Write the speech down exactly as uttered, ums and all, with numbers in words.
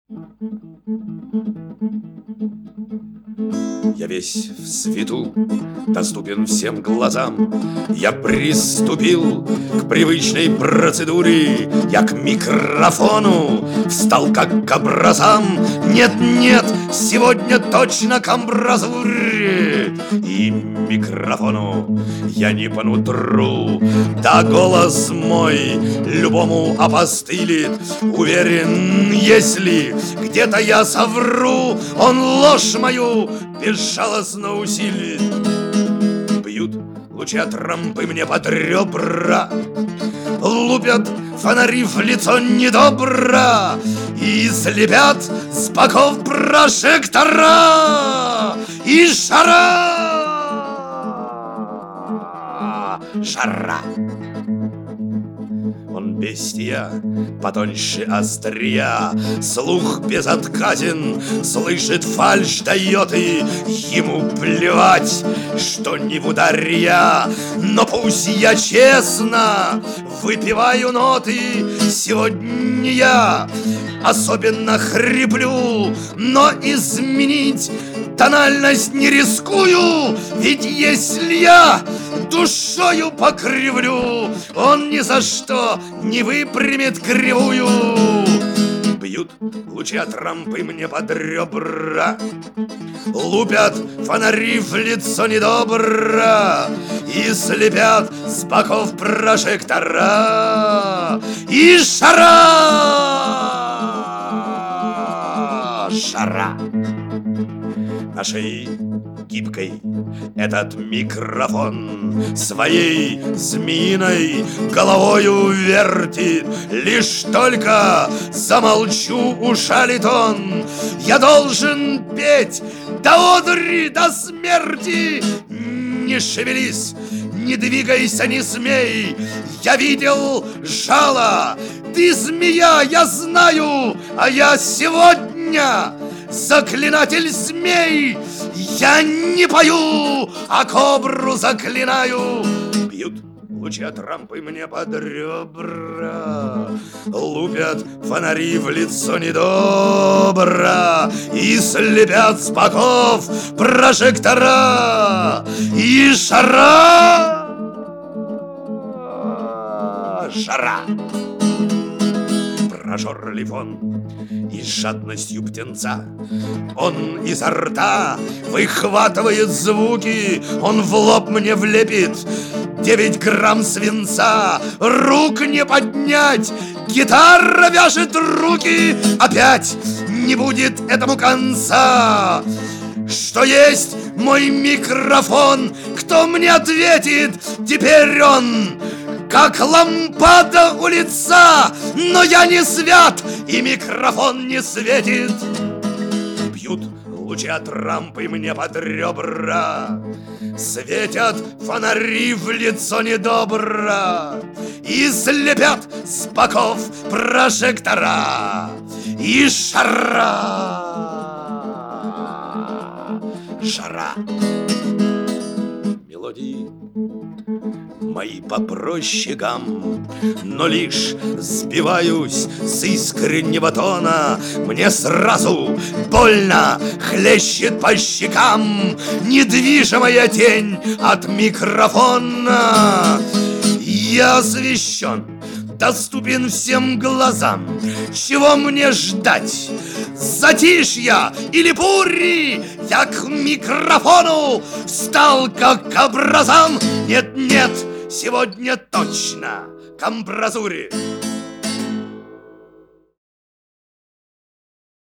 Я весь в свету, доступен всем глазам. Я приступил к привычной процедуре. Я к микрофону встал как к образам. Нет-нет, сегодня точно к амбразуре. И микрофону я не по нутру. Да голос мой любому опостылит. Уверен, если где-то я совру, он ложь мою безжалостно усилит. Бьют лучи от рампы мне под ребра, лупят фонари в лицо недобро и слепят с боков прожектора. И жара, жара. Он бестия, потоньше острия, слух безотказен, слышит фальшь, дает, и ему плевать, что не в ударе я. Но пусть я честно выпиваю ноты, сегодня я особенно хриплю, но изменить тональность не рискую, ведь если я душою покривлю, он ни за что не выпрямит кривую. Бьют лучи от рампы мне под ребра, лупят фонари в лицо недобро и слепят с боков прожектора. И жара, жара. На шее гибкой этот микрофон своей змеиной головою вертит. Лишь только замолчу, ушалит он. Я должен петь до одури, до смерти. Не шевелись, не двигайся, не смей. Я видел жало, ты змея, я знаю, а я сегодня заклинатель змей. Я не пою, а кобру заклинаю. Бьют лучи от рампы мне под ребра, лупят фонари в лицо недобро и слепят с боков прожектора. И жара, жара. Прожорлив он и с жадностью птенца, он изо рта выхватывает звуки, он в лоб мне влепит девять грамм свинца. Рук не поднять, гитара вяжет руки, опять не будет этому конца. Что есть мой микрофон, кто мне ответит? Теперь он как лампада у лица, но я не свят, и микрофон не светит. Бьют лучи от рампы мне под ребра, светят фонари в лицо недобро и слепят с боков прожектора. И жара, жара. Мелодии мои попроще гам, но лишь сбиваюсь с искреннего тона. Мне сразу больно хлещет по щекам недвижимая тень от микрофона. Я освещен, доступен всем глазам. Чего мне ждать? Затишья или бури? Я к микрофону встал как к образам. Нет-нет, сегодня точно к амбразуре.